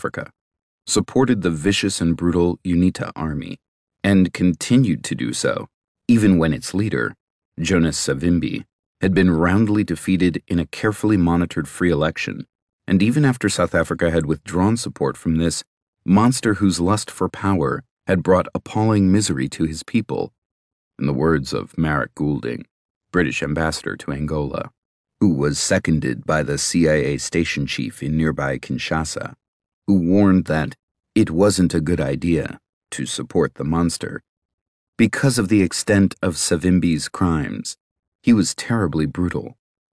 Africa, supported the vicious and brutal UNITA army, and continued to do so, even when its leader, Jonas Savimbi, had been roundly defeated in a carefully monitored free election, and even after South Africa had withdrawn support from this monster whose lust for power had brought appalling misery to his people, in the words of Marek Goulding, British ambassador to Angola, who was seconded by the CIA station chief in nearby Kinshasa, who warned that it wasn't a good idea to support the monster. Because of the extent of Savimbi's crimes, he was terribly brutal.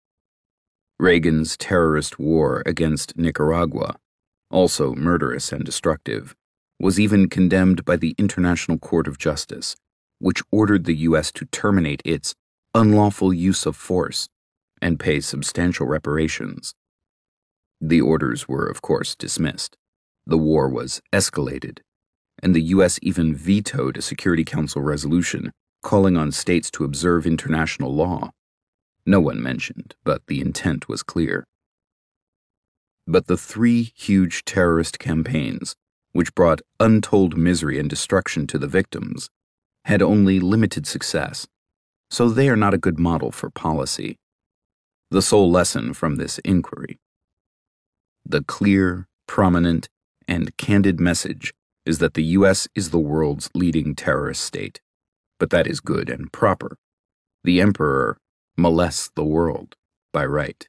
Reagan's terrorist war against Nicaragua, also murderous and destructive, was even condemned by the International Court of Justice, which ordered the U.S. to terminate its unlawful use of force and pay substantial reparations. The orders were, of course, dismissed. The war was escalated, and the U.S. even vetoed a Security Council resolution calling on states to observe international law. No one mentioned, but the intent was clear. But the three huge terrorist campaigns, which brought untold misery and destruction to the victims, had only limited success, so they are not a good model for policy. The sole lesson from this inquiry: the clear, prominent, and candid message is that the U.S. is the world's leading terrorist state, but that is good and proper. The emperor molests the world by right.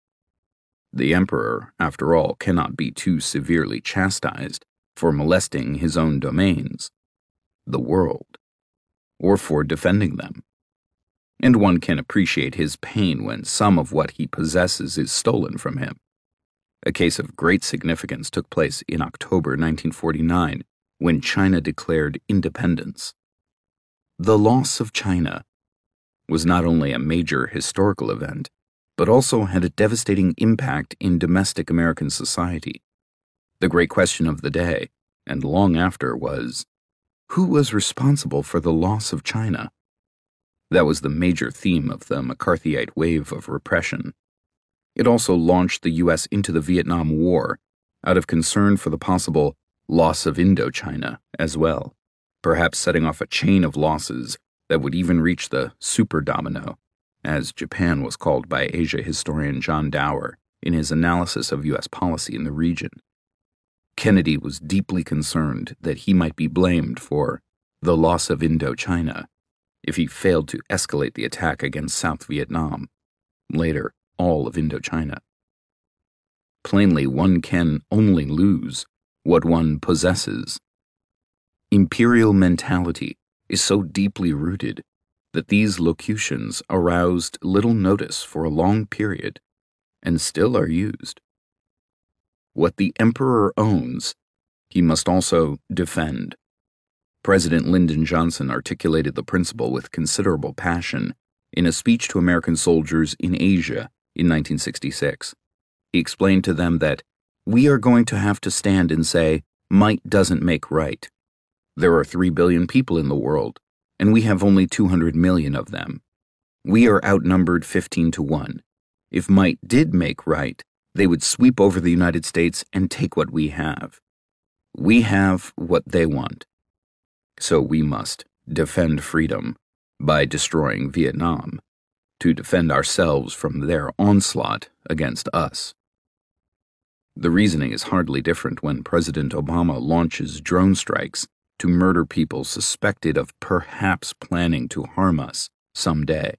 The emperor, after all, cannot be too severely chastised for molesting his own domains, the world, or for defending them. And one can appreciate his pain when some of what he possesses is stolen from him. A case of great significance took place in October 1949 when China declared independence. The loss of China was not only a major historical event, but also had a devastating impact in domestic American society. The great question of the day, and long after, was, who was responsible for the loss of China? That was the major theme of the McCarthyite wave of repression. It also launched the U.S. into the Vietnam War out of concern for the possible loss of Indochina as well, perhaps setting off a chain of losses that would even reach the super domino, as Japan was called by Asia historian John Dower in his analysis of U.S. policy in the region. Kennedy was deeply concerned that he might be blamed for the loss of Indochina if he failed to escalate the attack against South Vietnam, later all of Indochina. Plainly, one can only lose what one possesses. Imperial mentality is so deeply rooted that these locutions aroused little notice for a long period and still are used. What the emperor owns, he must also defend. President Lyndon Johnson articulated the principle with considerable passion in a speech to American soldiers in Asia in 1966. He explained to them that we are going to have to stand and say, might doesn't make right. There are 3 billion people in the world, and we have only 200 million of them. We are outnumbered 15-1. If might did make right, they would sweep over the United States and take what we have. We have what they want. So we must defend freedom by destroying Vietnam, to defend ourselves from their onslaught against us. The reasoning is hardly different when President Obama launches drone strikes to murder people suspected of perhaps planning to harm us someday.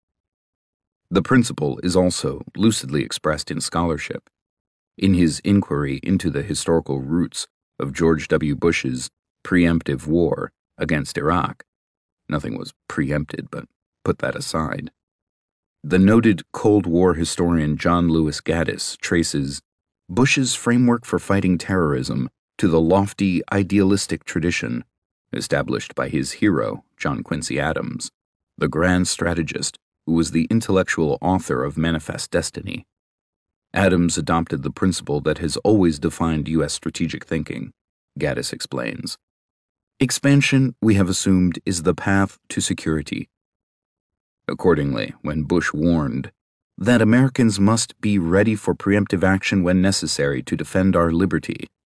The principle is also lucidly expressed in scholarship. In his inquiry into the historical roots of George W. Bush's preemptive war against Iraq, nothing was preempted, but put that aside, the noted Cold War historian John Lewis Gaddis traces Bush's framework for fighting terrorism to the lofty idealistic tradition established by his hero, John Quincy Adams, the grand strategist who was the intellectual author of Manifest Destiny. Adams adopted the principle that has always defined U.S. strategic thinking, Gaddis explains. Expansion, we have assumed, is the path to security. Accordingly, when Bush warned that Americans must be ready for preemptive action when necessary to defend our liberty,